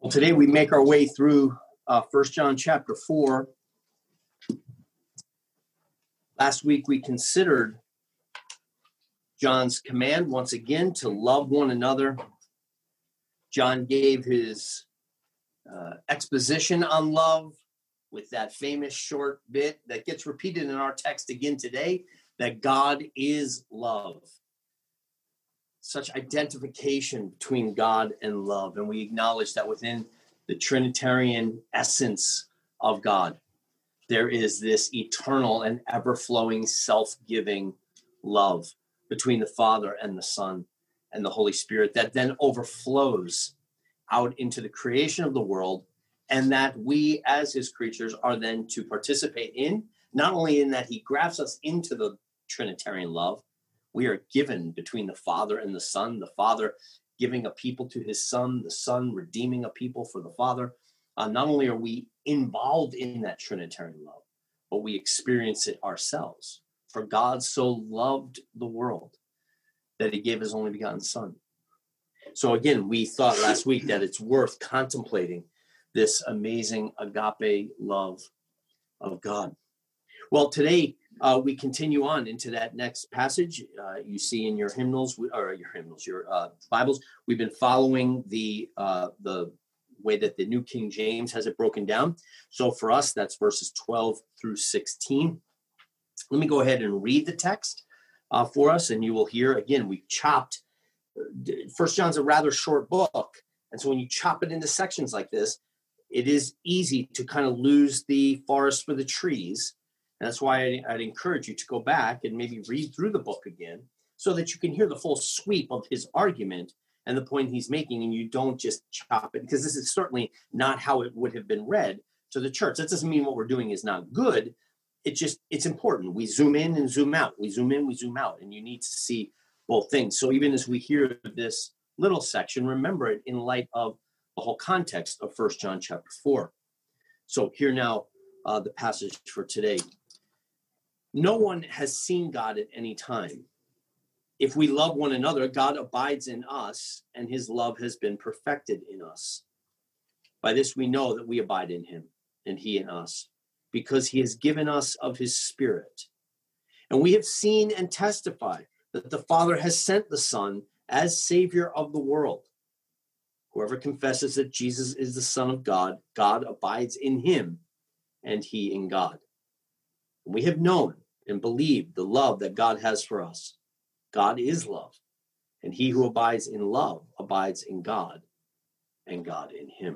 Well, today we make our way through 1 John chapter 4. Last week we considered John's command once again to love one another. John gave his exposition on love with that famous short bit that gets repeated in our text again today, that God is love. Such identification between God and love. And we acknowledge that within the Trinitarian essence of God, there is this eternal and ever-flowing, self-giving love between the Father and the Son and the Holy Spirit that then overflows out into the creation of the world, and that we as his creatures are then to participate in, not only in that he grafts us into the Trinitarian love, we are given between the Father and the Son, the Father giving a people to his Son, the Son redeeming a people for the Father. Not only are we involved in that Trinitarian love, but we experience it ourselves. For God so loved the world that he gave his only begotten Son. So again, we thought last week that it's worth contemplating this amazing agape love of God. Well, today we continue on into that next passage. You see in your hymnals, your Bibles, we've been following the way that the New King James has it broken down. So for us, that's verses 12 through 16. Let me go ahead and read the text for us, and you will hear, again, we chopped. First John's a rather short book, and so when you chop it into sections like this, it is easy to kind of lose the forest for the trees. And that's why I'd encourage you to go back and maybe read through the book again so that you can hear the full sweep of his argument and the point he's making, and you don't just chop it, because this is certainly not how it would have been read to the church. That doesn't mean what we're doing is not good. It's important. We zoom in and zoom out. We zoom in, we zoom out, and you need to see both things. So even as we hear this little section, remember it in light of the whole context of 1 John chapter 4. So here now the passage for today. No one has seen God at any time. If we love one another, God abides in us, and his love has been perfected in us. By this we know that we abide in him, and he in us, because he has given us of his Spirit. And we have seen and testified that the Father has sent the Son as Savior of the world. Whoever confesses that Jesus is the Son of God, God abides in him, and he in God. And we have known and believed the love that God has for us. God is love, and he who abides in love abides in God, and God in him.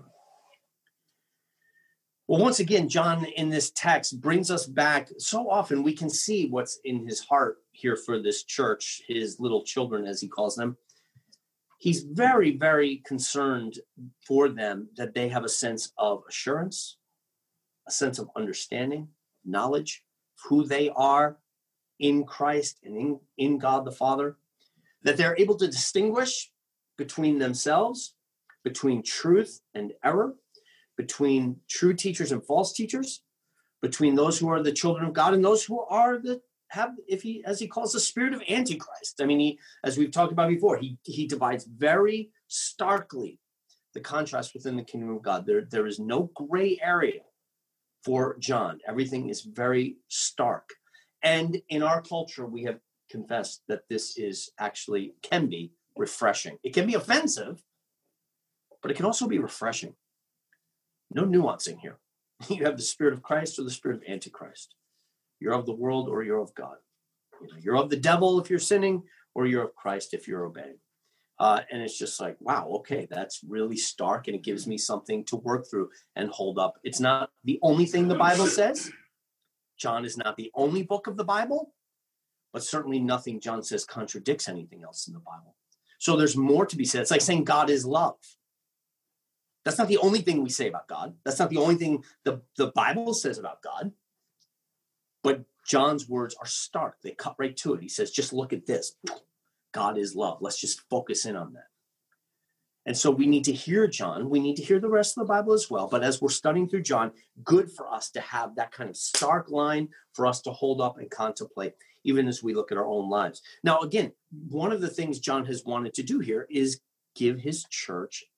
Well, once again, John in this text brings us back. So often we can see what's in his heart here for this church, his little children, as he calls them. He's very, very concerned for them that they have a sense of assurance, a sense of understanding, knowledge of who they are in Christ and in God the Father, that they're able to distinguish between themselves, between truth and error, between true teachers and false teachers, between those who are the children of God and those who are as he calls, the spirit of Antichrist. I mean, as we've talked about before, he divides very starkly the contrast within the kingdom of God. There is no gray area for John. Everything is very stark. And in our culture, we have confessed that this can be refreshing. It can be offensive, but it can also be refreshing. No nuancing here. You have the spirit of Christ or the spirit of Antichrist. You're of the world or you're of God. You're of the devil if you're sinning, or you're of Christ if you're obeying. And it's just like, wow, okay, that's really stark, and it gives me something to work through and hold up. It's not the only thing the Bible says. John is not the only book of the Bible, but certainly nothing John says contradicts anything else in the Bible. So there's more to be said. It's like saying God is love. That's not the only thing we say about God. That's not the only thing the Bible says about God. But John's words are stark. They cut right to it. He says, just look at this. God is love. Let's just focus in on that. And so we need to hear John. We need to hear the rest of the Bible as well. But as we're studying through John, good for us to have that kind of stark line for us to hold up and contemplate, even as we look at our own lives. Now, again, one of the things John has wanted to do here is give his church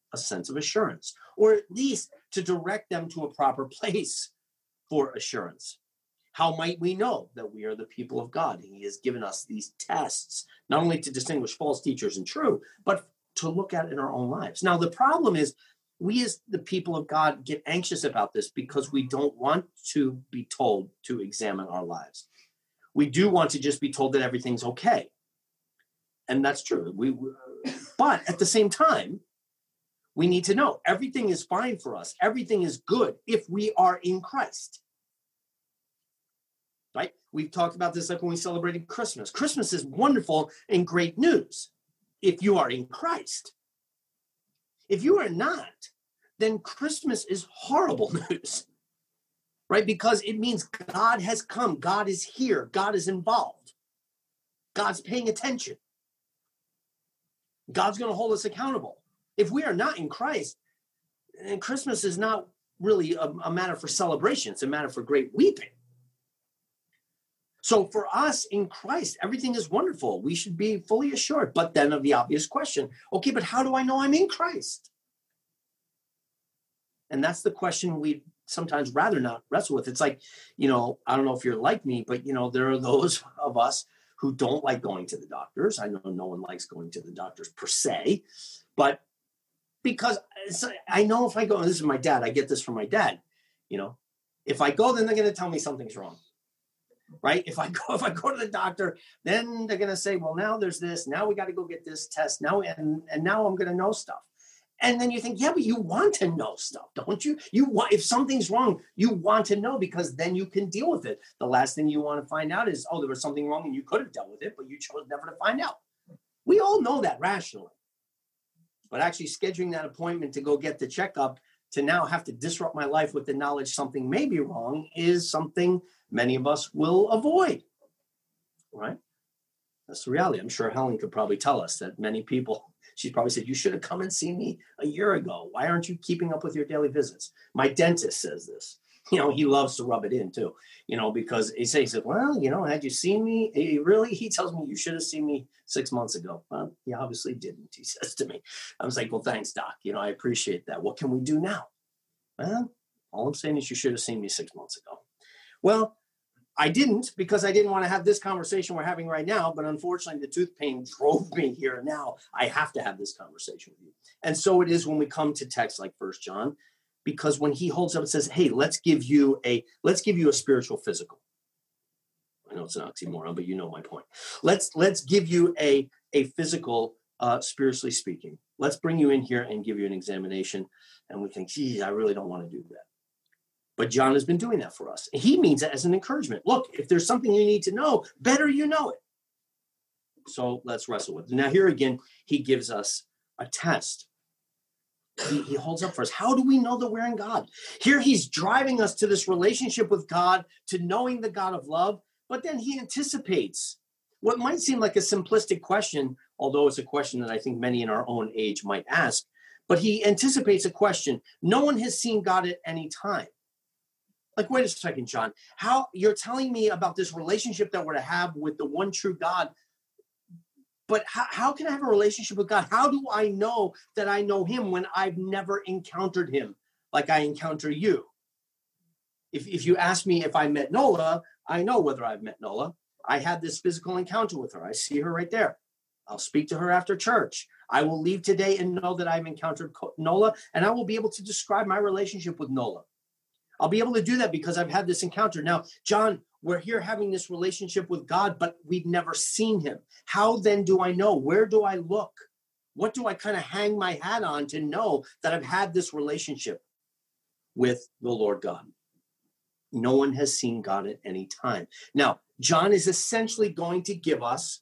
a sense of assurance, or at least to direct them to a proper place for assurance. How might we know that we are the people of God? He has given us these tests, not only to distinguish false teachers and true, but to look at in our own lives. Now, the problem is we as the people of God get anxious about this because we don't want to be told to examine our lives. We do want to just be told that everything's okay. And that's true. But at the same time, we need to know everything is fine for us. Everything is good if we are in Christ. Right? We've talked about this like when we celebrated Christmas. Christmas is wonderful and great news if you are in Christ. If you are not, then Christmas is horrible news. Right? Because it means God has come. God is here. God is involved. God's paying attention. God's going to hold us accountable. If we are not in Christ, then Christmas is not really a matter for celebration. It's a matter for great weeping. So for us in Christ, everything is wonderful. We should be fully assured. But then of the obvious question, okay, but how do I know I'm in Christ? And that's the question we sometimes rather not wrestle with. It's like, I don't know if you're like me, but, there are those of us who don't like going to the doctors. I know no one likes going to the doctors per se, but because I know if I go, and this is my dad, I get this from my dad, if I go, then they're going to tell me something's wrong. Right? If I go to the doctor, then they're going to say, well, now there's this, now we got to go get this test now. And now I'm going to know stuff. And then you think, yeah, but you want to know stuff, don't you? If something's wrong, you want to know because then you can deal with it. The last thing you want to find out is, there was something wrong and you could have dealt with it, but you chose never to find out. We all know that rationally. But actually scheduling that appointment to go get the checkup to now have to disrupt my life with the knowledge something may be wrong is something many of us will avoid, right? That's the reality. I'm sure Helen could probably tell us that many people, she probably said, you should have come and seen me a year ago. Why aren't you keeping up with your daily visits? My dentist says this. He loves to rub it in too, because he says, well, had you seen me? He tells me you should have seen me 6 months ago. Well, he obviously didn't, he says to me. I was like, well, thanks, doc. I appreciate that. What can we do now? Well, all I'm saying is you should have seen me 6 months ago. Well, I didn't because I didn't want to have this conversation we're having right now. But unfortunately, the tooth pain drove me here. And now I have to have this conversation with you. And so it is when we come to texts like 1 John, because when he holds up and says, hey, let's give you a spiritual physical. I know it's an oxymoron, but you know my point. Let's give you a physical, spiritually speaking. Let's bring you in here and give you an examination. And we think, geez, I really don't want to do that. But John has been doing that for us. He means it as an encouragement. Look, if there's something you need to know, better you know it. So let's wrestle with it. Now here again, he gives us a test. He holds up for us. How do we know that we're in God? Here he's driving us to this relationship with God, to knowing the God of love, but then he anticipates what might seem like a simplistic question, although it's a question that I think many in our own age might ask, but he anticipates a question. No one has seen God at any time. Like, wait a second, John, how you're telling me about this relationship that we're to have with the one true God, but how can I have a relationship with God? How do I know that I know him when I've never encountered him like I encounter you? If you ask me if I met Nola, I know whether I've met Nola. I had this physical encounter with her. I see her right there. I'll speak to her after church. I will leave today and know that I've encountered Nola, and I will be able to describe my relationship with Nola. I'll be able to do that because I've had this encounter. Now, John, we're here having this relationship with God, but we've never seen him. How then do I know? Where do I look? What do I kind of hang my hat on to know that I've had this relationship with the Lord God? No one has seen God at any time. Now, John is essentially going to give us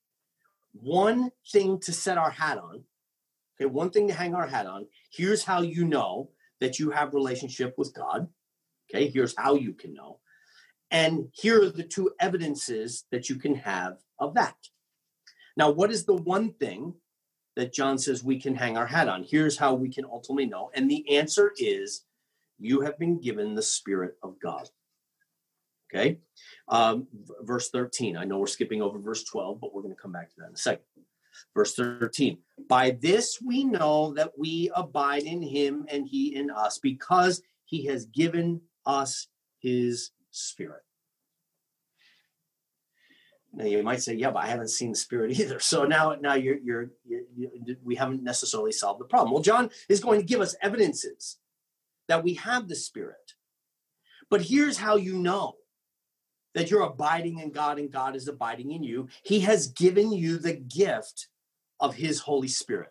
one thing to set our hat on. Okay, one thing to hang our hat on. Here's how you know that you have relationship with God. Okay, here's how you can know. And here are the two evidences that you can have of that. Now, what is the one thing that John says we can hang our hat on? Here's how we can ultimately know. And the answer is, you have been given the Spirit of God. Okay, verse 13. I know we're skipping over verse 12, but we're going to come back to that in a second. Verse 13. By this we know that we abide in him and he in us, because he has given us his Spirit. Now you might say, yeah, but I haven't seen the Spirit either. So now we haven't necessarily solved the problem. Well, John is going to give us evidences that we have the Spirit. But here's how you know that you're abiding in God and God is abiding in you. He has given you the gift of his Holy Spirit.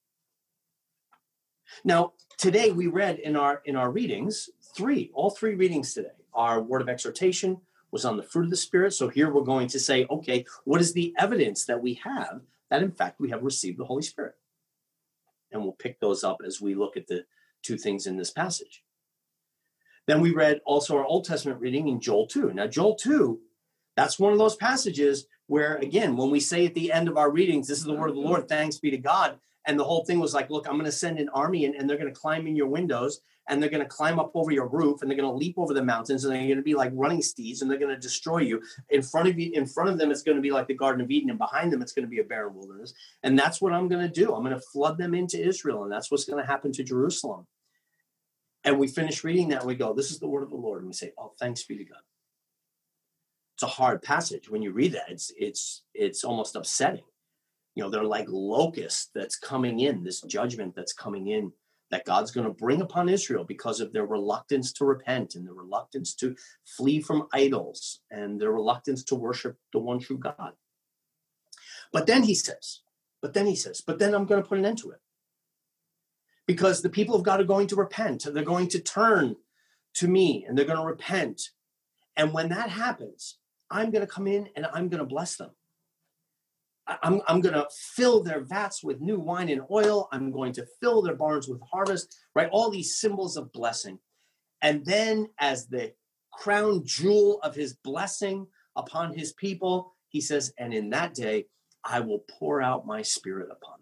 Now, today we read in our readings, all three readings today. Our word of exhortation was on the fruit of the Spirit. So here we're going to say, okay, what is the evidence that we have that in fact we have received the Holy Spirit? And we'll pick those up as we look at the two things in this passage. Then we read also our Old Testament reading in Joel 2. Now, Joel 2, that's one of those passages where, again, when we say at the end of our readings, this is the word of the Lord, thanks be to God. And the whole thing was like, look, I'm going to send an army and they're going to climb in your windows and they're going to climb up over your roof and they're going to leap over the mountains and they're going to be like running steeds and they're going to destroy you. In front of them, it's going to be like the Garden of Eden, and behind them, it's going to be a barren wilderness. And that's what I'm going to do. I'm going to flood them into Israel, and that's what's going to happen to Jerusalem. And we finish reading that and we go, this is the word of the Lord. And we say, oh, thanks be to God. It's a hard passage. When you read that, it's almost upsetting. You know, they're like locusts that's coming in, this judgment that's coming in, that God's going to bring upon Israel because of their reluctance to repent and their reluctance to flee from idols and their reluctance to worship the one true God. But then he says, I'm going to put an end to it. Because the people of God are going to repent. They're going to turn to me and they're going to repent. And when that happens, I'm going to come in and I'm going to bless them. I'm going to fill their vats with new wine and oil. I'm going to fill their barns with harvest, right? All these symbols of blessing. And then as the crown jewel of his blessing upon his people, he says, and in that day, I will pour out my Spirit upon them.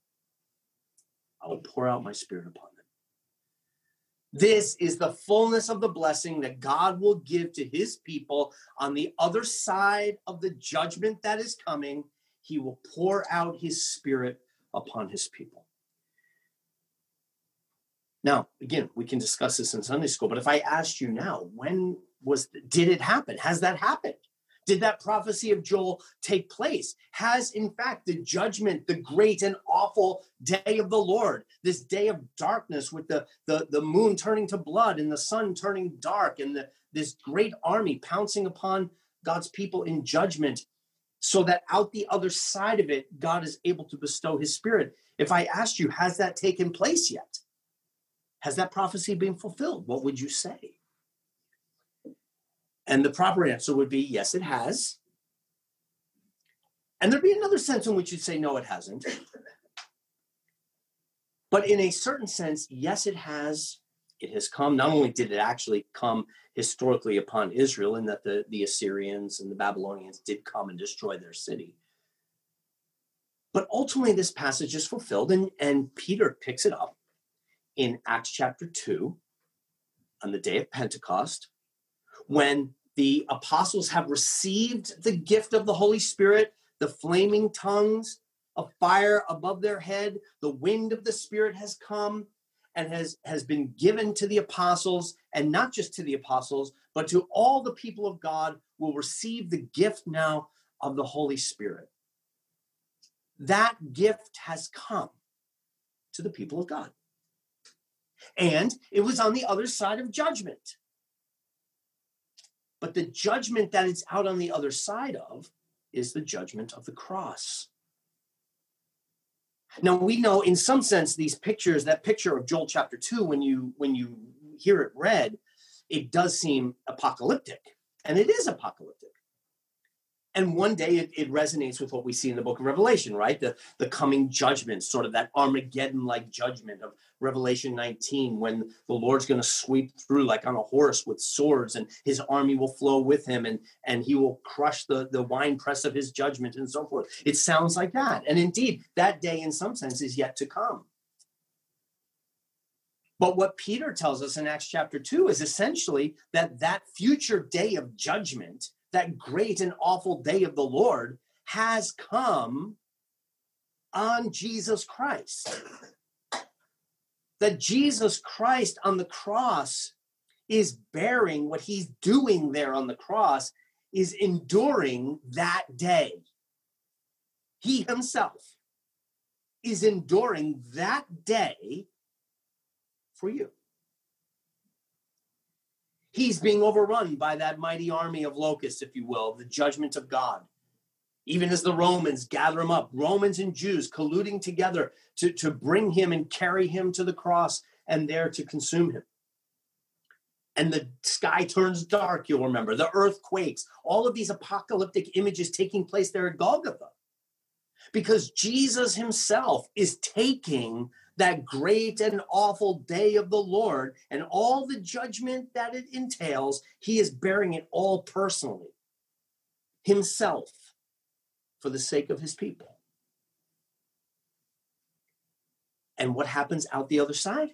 I will pour out my Spirit upon them. This is the fullness of the blessing that God will give to his people on the other side of the judgment that is coming. He will pour out his Spirit upon his people. Now, again, we can discuss this in Sunday school, but if I asked you now, did it happen? Has that happened? Did that prophecy of Joel take place? Has, in fact, the judgment, the great and awful day of the Lord, this day of darkness with the moon turning to blood and the sun turning dark and this great army pouncing upon God's people in judgment, so that out the other side of it, God is able to bestow his Spirit. If I asked you, has that taken place yet? Has that prophecy been fulfilled? What would you say? And the proper answer would be, yes, it has. And there'd be another sense in which you'd say, no, it hasn't. But in a certain sense, yes, it has. It has come. Not only did it actually come historically upon Israel, in that the Assyrians and the Babylonians did come and destroy their city, but ultimately this passage is fulfilled. And Peter picks it up in Acts chapter 2 on the day of Pentecost, when the apostles have received the gift of the Holy Spirit, the flaming tongues of fire above their head, the wind of the Spirit has come and has been given to the apostles, and not just to the apostles, but to all the people of God will receive the gift now of the Holy Spirit. That gift has come to the people of God. And it was on the other side of judgment. But the judgment that it's out on the other side of is the judgment of the cross. Now, we know in some sense these pictures, that picture of Joel chapter 2, when you hear it read, it does seem apocalyptic. And it is apocalyptic. And one day it resonates with what we see in the book of Revelation, right? The coming judgment, sort of that Armageddon-like judgment of Revelation 19, when the Lord's going to sweep through like on a horse with swords, and his army will flow with him, and he will crush the winepress of his judgment and so forth. It sounds like that. And indeed, that day in some sense is yet to come. But what Peter tells us in Acts chapter 2 is essentially that future day of judgment, that great and awful day of the Lord, has come on Jesus Christ. That Jesus Christ on the cross is bearing what he's doing there on the cross, is enduring that day. He himself is enduring that day for you. He's being overrun by that mighty army of locusts, if you will, the judgment of God. Even as the Romans gather him up, Romans and Jews colluding together to bring him and carry him to the cross and there to consume him. And the sky turns dark, you'll remember. The earth quakes. All of these apocalyptic images taking place there at Golgotha. Because Jesus himself is taking that great and awful day of the Lord and all the judgment that it entails, he is bearing it all personally, himself, for the sake of his people. And what happens out the other side?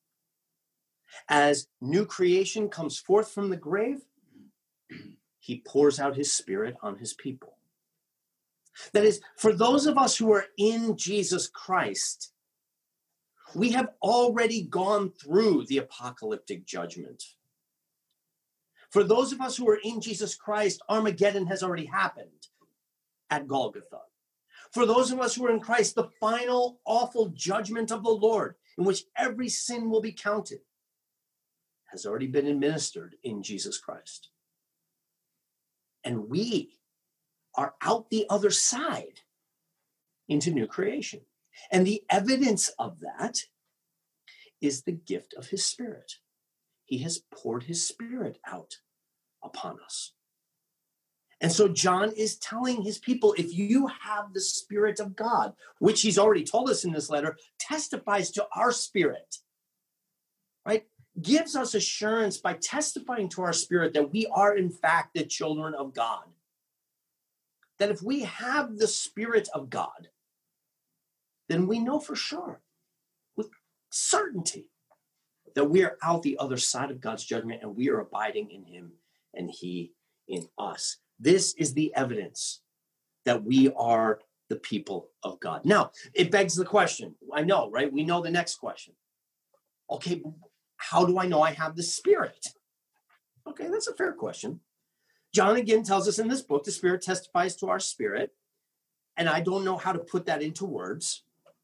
As new creation comes forth from the grave, he pours out his Spirit on his people. That is, for those of us who are in Jesus Christ, we have already gone through the apocalyptic judgment. For those of us who are in Jesus Christ, Armageddon has already happened at Golgotha. For those of us who are in Christ, the final awful judgment of the Lord, in which every sin will be counted, has already been administered in Jesus Christ. And we are out the other side into new creation. And the evidence of that is the gift of his Spirit. He has poured his Spirit out upon us. And so John is telling his people, if you have the Spirit of God, which he's already told us in this letter, testifies to our spirit, right? Gives us assurance by testifying to our spirit that we are in fact the children of God. That if we have the Spirit of God, then we know for sure, with certainty, that we are out the other side of God's judgment and we are abiding in him and he in us. This is the evidence that we are the people of God. Now, it begs the question, I know, right? We know the next question. Okay, how do I know I have the Spirit? Okay, that's a fair question. John again tells us in this book, the Spirit testifies to our spirit, and I don't know how to put that into words.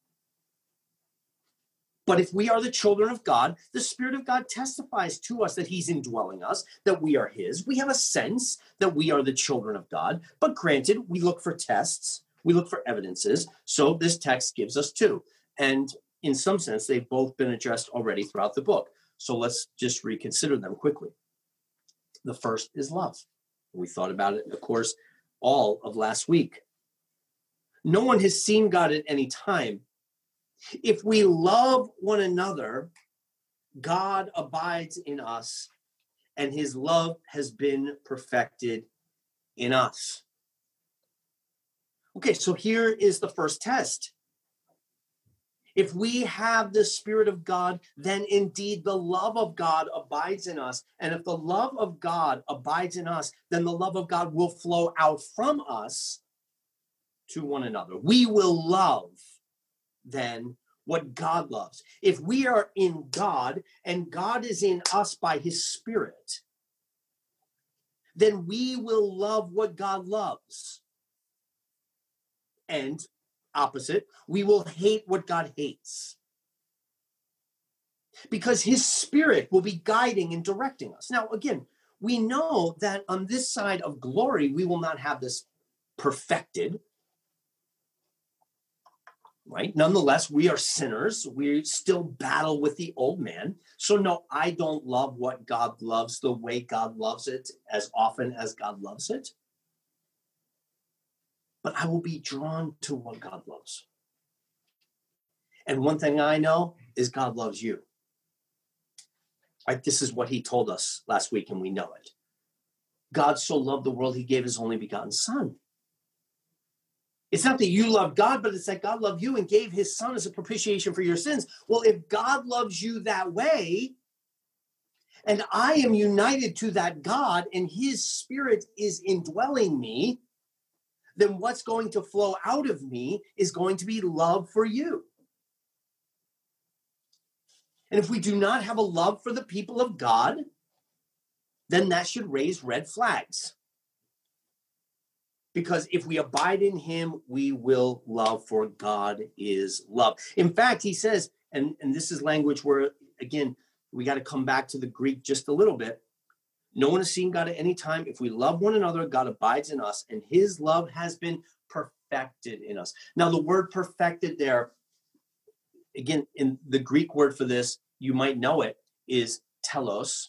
But if we are the children of God, the Spirit of God testifies to us that he's indwelling us, that we are his. We have a sense that we are the children of God. But granted, we look for tests, we look for evidences. So this text gives us two. And in some sense, they've both been addressed already throughout the book. So let's just reconsider them quickly. The first is love. We thought about it, of course, all of last week. No one has seen God at any time. If we love one another, God abides in us, and his love has been perfected in us. Okay, so here is the first test. If we have the Spirit of God, then indeed the love of God abides in us. And if the love of God abides in us, then the love of God will flow out from us to one another. We will love then what God loves. If we are in God and God is in us by his Spirit, then we will love what God loves. And opposite, we will hate what God hates. Because his Spirit will be guiding and directing us. Now, again, we know that on this side of glory, we will not have this perfected. Right? Nonetheless, we are sinners. We still battle with the old man. So no, I don't love what God loves the way God loves it as often as God loves it. But I will be drawn to what God loves. And one thing I know is God loves you. Right? This is what he told us last week, and we know it. God so loved the world, he gave his only begotten Son. It's not that you love God, but it's that God loved you and gave his Son as a propitiation for your sins. Well, if God loves you that way, and I am united to that God, and his Spirit is indwelling me, then what's going to flow out of me is going to be love for you. And if we do not have a love for the people of God, then that should raise red flags. Because if we abide in him, we will love, for God is love. In fact, he says, and this is language where, again, we got to come back to the Greek just a little bit. No one has seen God at any time. If we love one another, God abides in us, and his love has been perfected in us. Now, the word perfected there, again, in the Greek word for this, you might know it, is telos.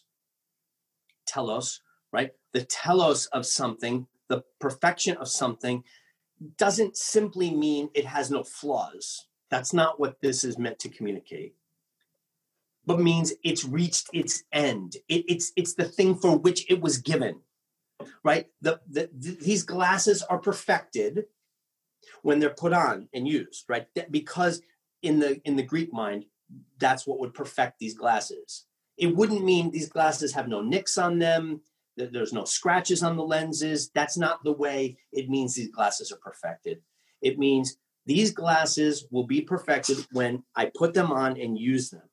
Telos, right? The telos of something, the perfection of something, doesn't simply mean it has no flaws. That's not what this is meant to communicate. But means it's reached its end. It's the thing for which it was given, right? These glasses are perfected when they're put on and used, right? Because in the Greek mind, that's what would perfect these glasses. It wouldn't mean these glasses have no nicks on them, that there's no scratches on the lenses. That's not the way it means these glasses are perfected. It means these glasses will be perfected when I put them on and use them.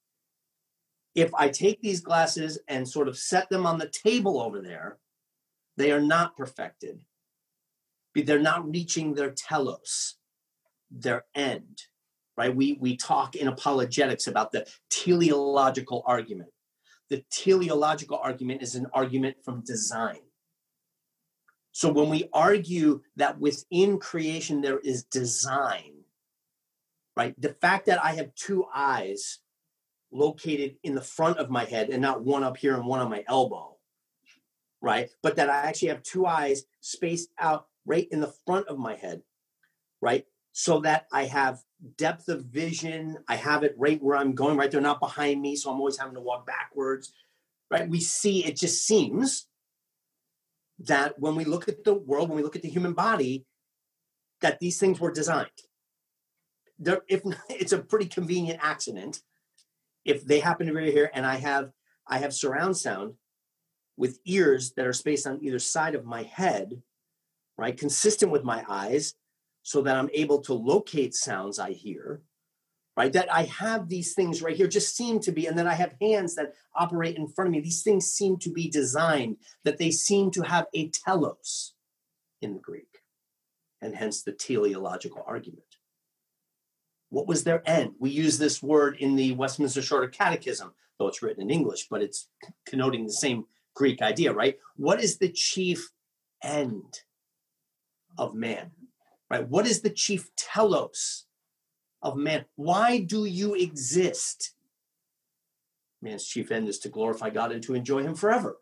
If I take these glasses and sort of set them on the table over there, they are not perfected. They're not reaching their telos, their end, right? We talk in apologetics about the teleological argument. The teleological argument is an argument from design. So when we argue that within creation there is design, right? The fact that I have two eyes located in the front of my head and not one up here and one on my elbow, right? But that I actually have two eyes spaced out right in the front of my head, right? So that I have depth of vision. I have it right where I'm going, right? They're not behind me, so I'm always having to walk backwards, right? We see, it just seems that when we look at the world, when we look at the human body, that these things were designed. If it's a pretty convenient accident, if they happen to be here and I have surround sound with ears that are spaced on either side of my head, right, consistent with my eyes, so that I'm able to locate sounds I hear, right, that I have these things right here just seem to be, and then I have hands that operate in front of me. These things seem to be designed, that they seem to have a telos in the Greek, and hence the teleological argument. What was their end? We use this word in the Westminster Shorter Catechism, though it's written in English, but it's connoting the same Greek idea, right? What is the chief end of man, right? What is the chief telos of man? Why do you exist? Man's chief end is to glorify God and to enjoy him forever.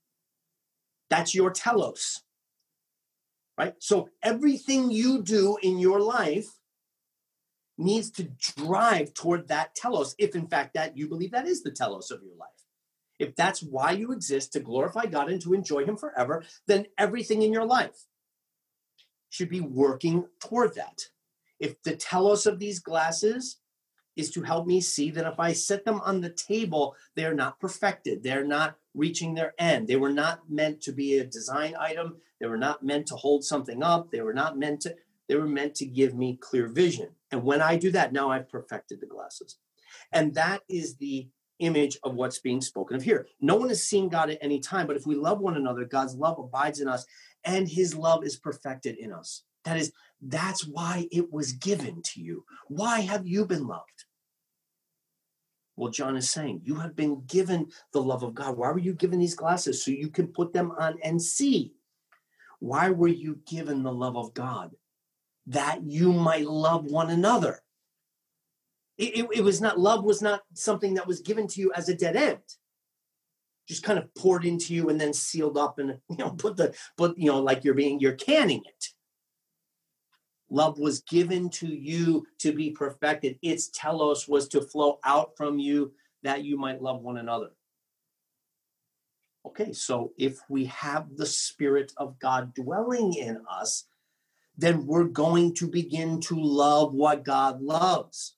That's your telos, right? So everything you do in your life needs to drive toward that telos, if in fact that you believe that is the telos of your life. If that's why you exist, to glorify God and to enjoy him forever, then everything in your life should be working toward that. If the telos of these glasses is to help me see, then if I set them on the table, they're not perfected. They're not reaching their end. They were not meant to be a design item. They were not meant to hold something up. They were meant to give me clear vision. And when I do that, now I've perfected the glasses. And that is the image of what's being spoken of here. No one has seen God at any time, but if we love one another, God's love abides in us and his love is perfected in us. That's why it was given to you. Why have you been loved? Well, John is saying you have been given the love of God. Why were you given these glasses? So you can put them on and see. Why were you given the love of God? That you might love one another. Love was not something that was given to you as a dead end, just kind of poured into you and then sealed up and like you're canning it. Love was given to you to be perfected. Its telos was to flow out from you that you might love one another. Okay, so if we have the Spirit of God dwelling in us, then we're going to begin to love what God loves.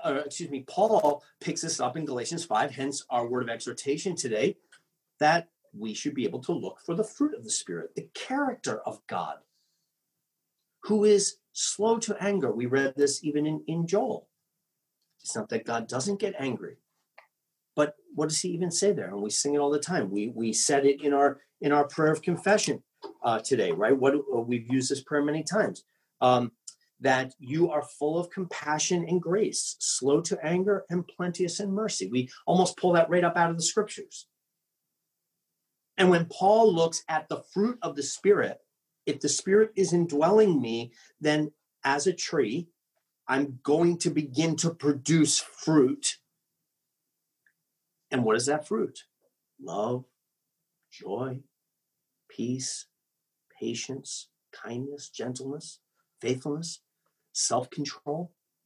Paul picks this up in Galatians 5, hence our word of exhortation today, that we should be able to look for the fruit of the Spirit, the character of God, who is slow to anger. We read this even in Joel. It's not that God doesn't get angry, but what does he even say there? And we sing it all the time. We said it in our prayer of confession today, right? We've used this prayer many times. That you are full of compassion and grace, slow to anger and plenteous in mercy. We almost pull that right up out of the scriptures. And when Paul looks at the fruit of the Spirit, if the Spirit is indwelling me, then as a tree, I'm going to begin to produce fruit. And what is that fruit? Love, joy, peace, patience, kindness, gentleness, faithfulness, self-control.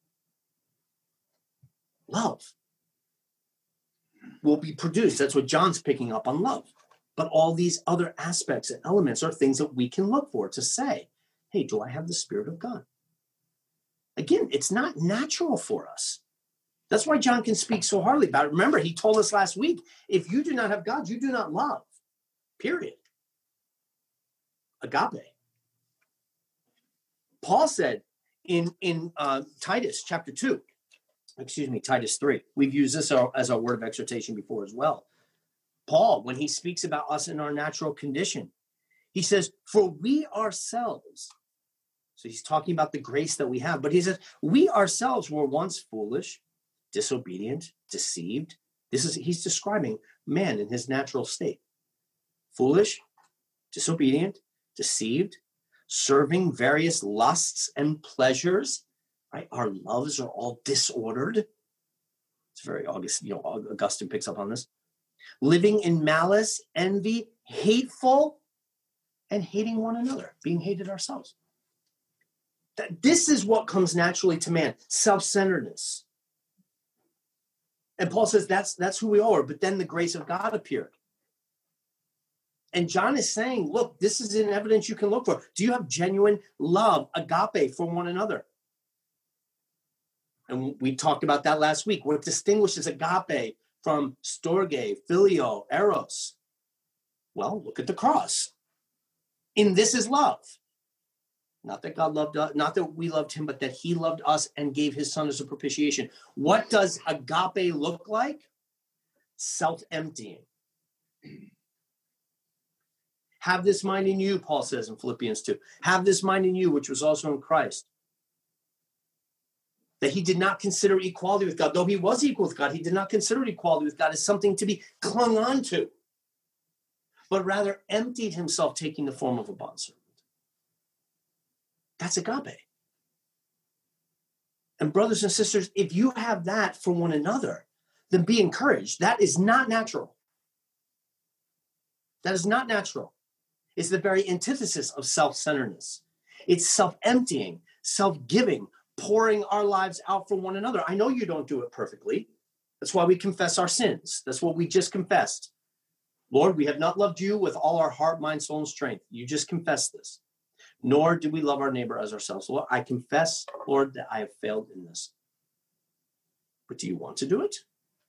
Love will be produced. That's what John's picking up on, love. But all these other aspects and elements are things that we can look for to say, hey, do I have the Spirit of God? Again, it's not natural for us. That's why John can speak so hardly about it. Remember, he told us last week, if you do not have God, you do not love. Period. Agape. Paul said in Titus chapter 2, Titus 3. We've used this as our word of exhortation before as well. Paul, when he speaks about us in our natural condition, he says, for we ourselves, so he's talking about the grace that we have, but he says, we ourselves were once foolish, disobedient, deceived. He's describing man in his natural state. Foolish, disobedient, deceived, serving various lusts and pleasures, right? Our loves are all disordered. It's very Augustine picks up on this. Living in malice, envy, hateful, and hating one another, being hated ourselves. This is what comes naturally to man, self-centeredness. And Paul says that's who we are, but then the grace of God appeared. And John is saying, look, this is an evidence you can look for. Do you have genuine love, agape, for one another? And we talked about that last week. What distinguishes agape from storge, phileo, eros? Well, look at the cross. In this is love. Not that God loved us, not that we loved him, but that he loved us and gave his son as a propitiation. What does agape look like? Self-emptying. Have this mind in you, Paul says in Philippians 2. Have this mind in you, which was also in Christ. That he did not consider equality with God. Though he was equal with God, he did not consider equality with God as something to be clung on to, but rather emptied himself, taking the form of a bondservant. That's agape. And brothers and sisters, if you have that for one another, then be encouraged. That is not natural. That is not natural. It's the very antithesis of self-centeredness. It's self-emptying, self-giving, pouring our lives out for one another. I know you don't do it perfectly. That's why we confess our sins. That's what we just confessed. Lord, we have not loved you with all our heart, mind, soul, and strength. You just confessed this. Nor do we love our neighbor as ourselves. Lord, I confess, Lord, that I have failed in this. But do you want to do it?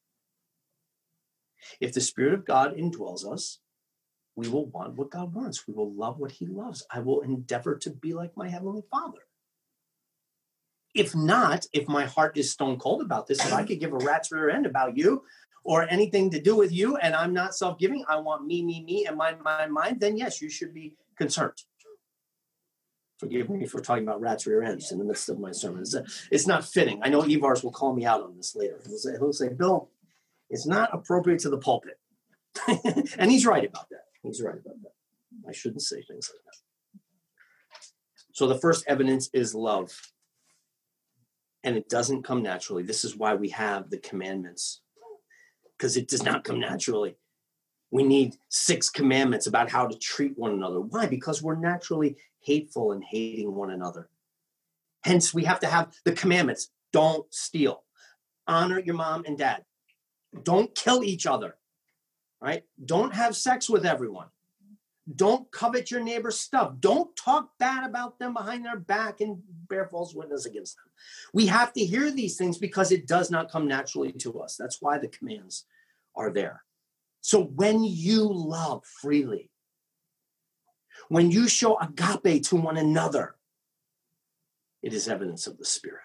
If the Spirit of God indwells us, we will want what God wants. We will love what he loves. I will endeavor to be like my Heavenly Father. If not, if my heart is stone cold about this, if I could give a rat's rear end about you or anything to do with you and I'm not self-giving, I want me, and mine, then yes, you should be concerned. Forgive me for talking about rat's rear ends in the midst of my sermon. It's not fitting. I know Evars will call me out on this later. He'll say, Bill, it's not appropriate to the pulpit. And he's right about that. I shouldn't say things like that. So the first evidence is love. And it doesn't come naturally. This is why we have the commandments, because it does not come naturally. We need 6 commandments about how to treat one another. Why? Because we're naturally hateful and hating one another. Hence, we have to have the commandments. Don't steal. Honor your mom and dad. Don't kill each other. Right? Don't have sex with everyone. Don't covet your neighbor's stuff. Don't talk bad about them behind their back and bear false witness against them. We have to hear these things because it does not come naturally to us. That's why the commands are there. So when you love freely, when you show agape to one another, it is evidence of the Spirit.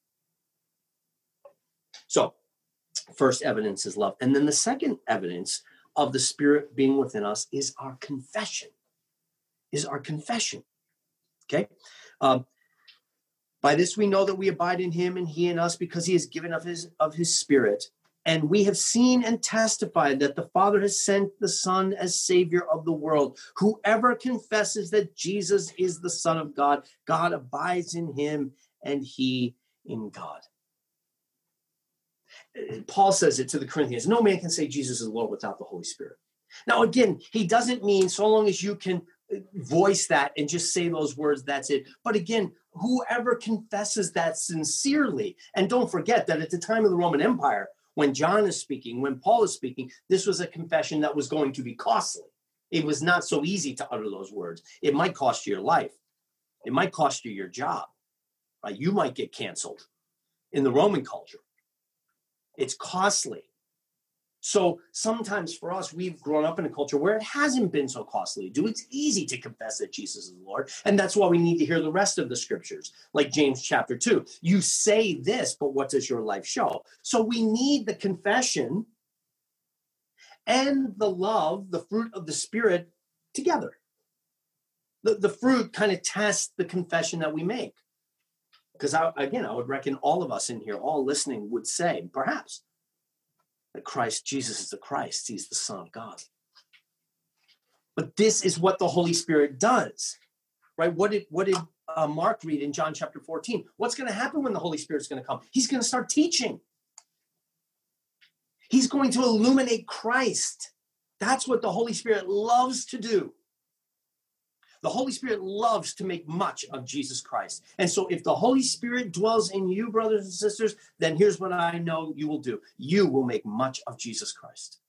So, first evidence is love. And then the second evidence of the Spirit being within us is our confession. Okay? By this we know that we abide in him and he in us, because he has given of his Spirit. And we have seen and testified that the Father has sent the Son as Savior of the world. Whoever confesses that Jesus is the Son of God, God abides in him and he in God. Paul says it to the Corinthians, no man can say Jesus is Lord without the Holy Spirit. Now, again, he doesn't mean so long as you can voice that and just say those words, that's it. But again, whoever confesses that sincerely, and don't forget that at the time of the Roman Empire, when John is speaking, when Paul is speaking, this was a confession that was going to be costly. It was not so easy to utter those words. It might cost you your life. It might cost you your job. Right? You might get canceled in the Roman culture. It's costly. So sometimes for us, we've grown up in a culture where it hasn't been so costly to do. It's easy to confess that Jesus is the Lord. And that's why we need to hear the rest of the scriptures, like James chapter 2. You say this, but what does your life show? So we need the confession and the love, the fruit of the Spirit together. The fruit kind of tests the confession that we make. Because I would reckon all of us in here, all listening, would say, perhaps, that Jesus is the Christ. He's the Son of God. But this is what the Holy Spirit does, right? What did Mark read in John chapter 14? What's going to happen when the Holy Spirit's going to come? He's going to start teaching. He's going to illuminate Christ. That's what the Holy Spirit loves to do. The Holy Spirit loves to make much of Jesus Christ. And so if the Holy Spirit dwells in you, brothers and sisters, then here's what I know you will do. You will make much of Jesus Christ.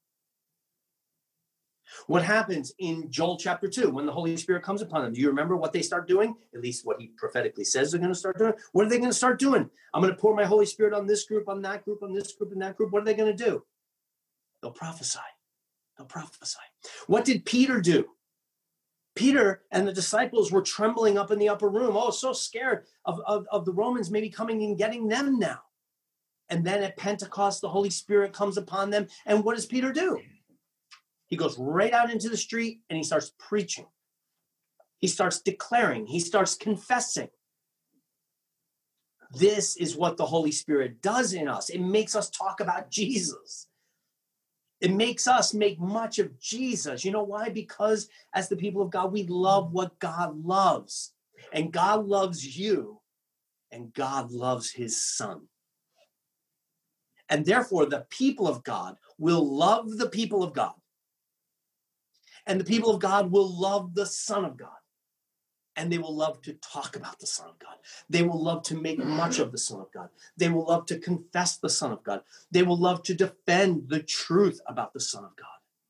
What happens in Joel chapter 2 when the Holy Spirit comes upon them? Do you remember what they start doing? At least what he prophetically says they're going to start doing. What are they going to start doing? I'm going to pour my Holy Spirit on this group, on that group, on this group, and that group. What are they going to do? They'll prophesy. What did Peter do? Peter and the disciples were trembling up in the upper room. Oh, so scared of the Romans maybe coming and getting them now. And then at Pentecost, the Holy Spirit comes upon them. And what does Peter do? He goes right out into the street and he starts preaching. He starts declaring. He starts confessing. This is what the Holy Spirit does in us. It makes us talk about Jesus. It makes us make much of Jesus. You know why? Because as the people of God, we love what God loves. And God loves you. And God loves his Son. And therefore, the people of God will love the people of God. And the people of God will love the Son of God. And they will love to talk about the Son of God. They will love to make much of the Son of God. They will love to confess the Son of God. They will love to defend the truth about the Son of God.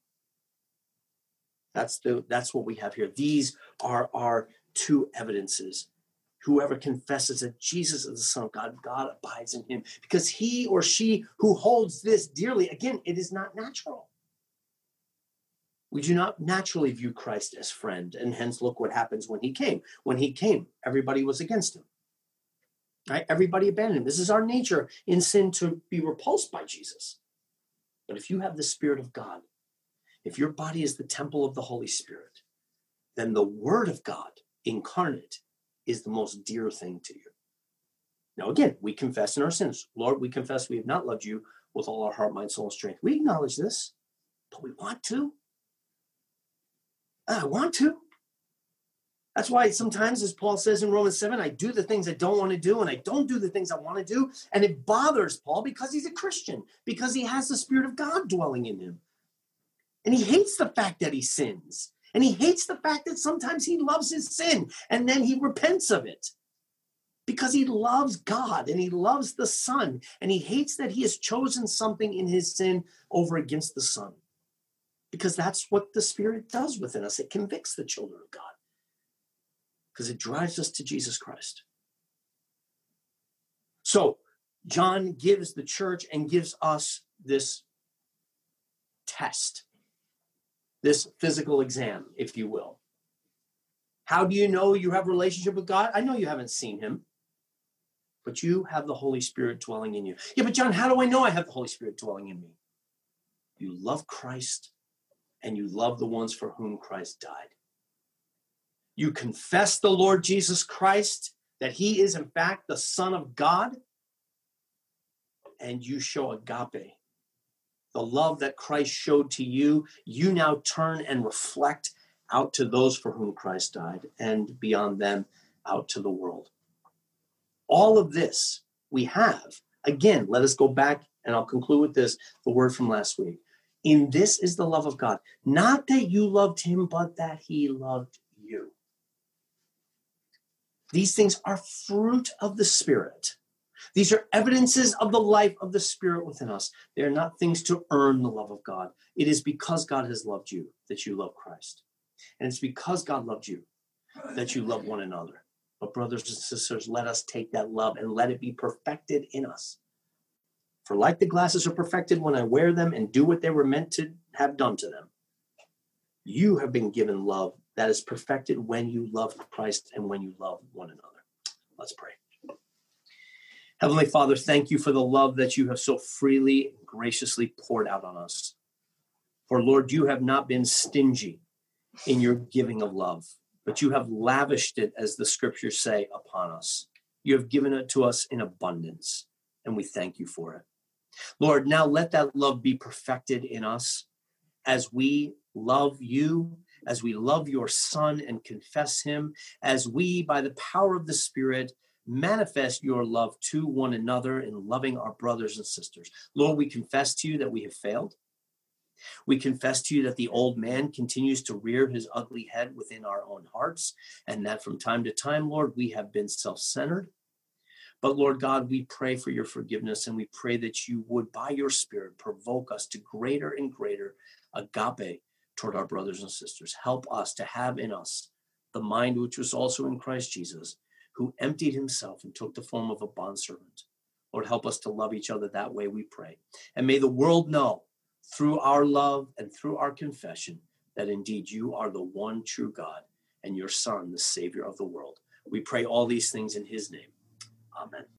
That's what we have here. These are our two evidences. Whoever confesses that Jesus is the Son of God, God abides in him. Because he or she who holds this dearly, again, it is not natural. We do not naturally view Christ as friend, and hence look what happens when he came. When he came, everybody was against him. Right? Everybody abandoned him. This is our nature in sin, to be repulsed by Jesus. But if you have the Spirit of God, if your body is the temple of the Holy Spirit, then the Word of God incarnate is the most dear thing to you. Now, again, we confess in our sins. Lord, we confess we have not loved you with all our heart, mind, soul, and strength. We acknowledge this, but we want to. I want to. That's why sometimes, as Paul says in Romans 7, I do the things I don't want to do, and I don't do the things I want to do. And it bothers Paul because he's a Christian, because he has the Spirit of God dwelling in him. And he hates the fact that he sins. And he hates the fact that sometimes he loves his sin, and then he repents of it. Because he loves God, and he loves the Son, and he hates that he has chosen something in his sin over against the Son. Because that's what the Spirit does within us. It convicts the children of God. Because it drives us to Jesus Christ. So John gives the church and gives us this test, this physical exam, if you will. How do you know you have a relationship with God? I know you haven't seen him, but you have the Holy Spirit dwelling in you. Yeah, but John, how do I know I have the Holy Spirit dwelling in me? You love Christ and you love the ones for whom Christ died. You confess the Lord Jesus Christ, that he is in fact the Son of God, and you show agape, the love that Christ showed to you. You now turn and reflect out to those for whom Christ died, and beyond them, out to the world. All of this we have. Again, let us go back, and I'll conclude with this, the word from last week. In this is the love of God, not that you loved him, but that he loved you. These things are fruit of the Spirit. These are evidences of the life of the Spirit within us. They are not things to earn the love of God. It is because God has loved you that you love Christ. And it's because God loved you that you love one another. But brothers and sisters, let us take that love and let it be perfected in us. For like the glasses are perfected when I wear them and do what they were meant to have done to them, you have been given love that is perfected when you love Christ and when you love one another. Let's pray. Heavenly Father, thank you for the love that you have so freely and graciously poured out on us. For Lord, you have not been stingy in your giving of love, but you have lavished it, as the scriptures say, upon us. You have given it to us in abundance, and we thank you for it. Lord, now let that love be perfected in us as we love you, as we love your Son and confess him, as we, by the power of the Spirit, manifest your love to one another in loving our brothers and sisters. Lord, we confess to you that we have failed. We confess to you that the old man continues to rear his ugly head within our own hearts, and that from time to time, Lord, we have been self-centered. But Lord God, we pray for your forgiveness, and we pray that you would, by your Spirit, provoke us to greater and greater agape toward our brothers and sisters. Help us to have in us the mind which was also in Christ Jesus, who emptied himself and took the form of a bondservant. Lord, help us to love each other that way, we pray. And may the world know through our love and through our confession that indeed you are the one true God and your Son, the Savior of the world. We pray all these things in his name. Amen.